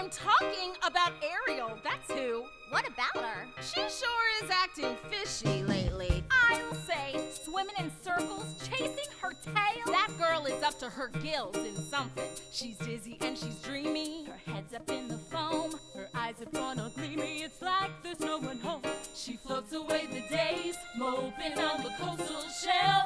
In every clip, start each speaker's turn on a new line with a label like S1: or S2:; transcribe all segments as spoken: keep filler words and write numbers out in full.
S1: I'm talking about Ariel, that's who.
S2: What about her?
S1: She sure is acting fishy lately.
S3: I'll say, swimming in circles, chasing her tail.
S1: That girl is up to her gills in something. She's dizzy and she's dreamy.
S3: Her head's up in the foam, her eyes have gone all gleamy. It's like there's no one home. She floats away the days, moping on the coastal shelf.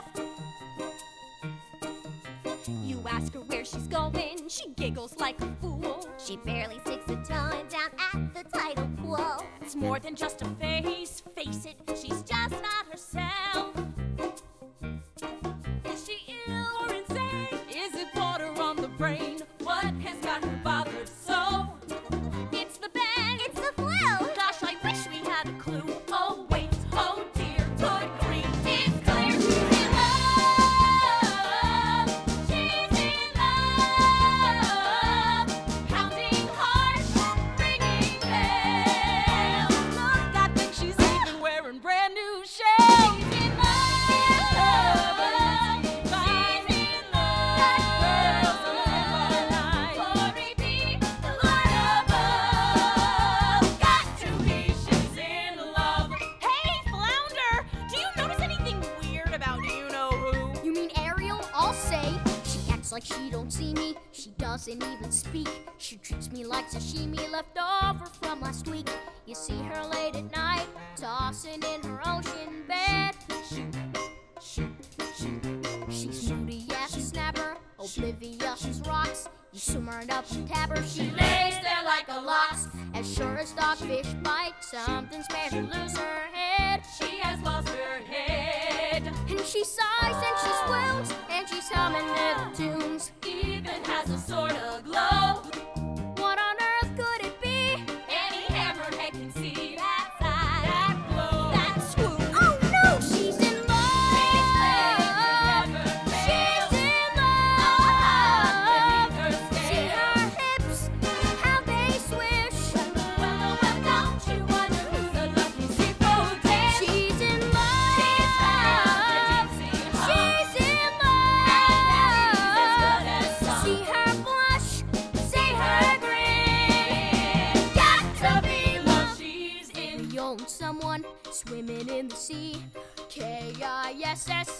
S2: You ask her where she's going, she giggles like a fool. She barely sticks a tongue down at the tidal pool.
S3: It's more than just a face, face it, she's just not herself. Is she ill or insane?
S1: Is it water on the brain?
S3: What has got her bothered so?
S2: It's the bend, it's the flu.
S3: Gosh, I wish we had a clue. Oh wait, oh dear, good grief, it's clear she's in love. She's in love. Pounding heart, ringing bells.
S1: Look, I think she's even wearing brand new shells.
S3: She's in love. She's in love.
S1: Girls on my night.
S3: Glory be the Lord above. Got to be, she's in love.
S1: Hey, Flounder, do you notice anything weird about you-know-who?
S2: You mean Ariel? I'll say. She acts like she don't see me. She doesn't even speak. She treats me like sashimi left over from last week. You see her late at night, tossing in her ocean bed. She's moody as a snapper, oblivious as rocks. You swimmer up and tab her, she lays there like a lox. As sure as dogfish bite, something's made her lose her head.
S3: She has lost her head.
S2: And she sighs and she swoons, and she's humming little tunes.
S3: Even has a sort of glow.
S2: What on earth could it be?
S3: Any hammerhead can see that side, that glow,
S2: That swoon. Oh no, she's in love. She's in love. See her hips, how they swish.
S3: Well, oh, well, don't you wonder who's the lucky seafood dish?
S2: She's in love.
S3: She's
S2: She's in love. See her blush, see her grin. Got to be love.
S3: She's in
S2: We own someone swimming in the sea. K I S S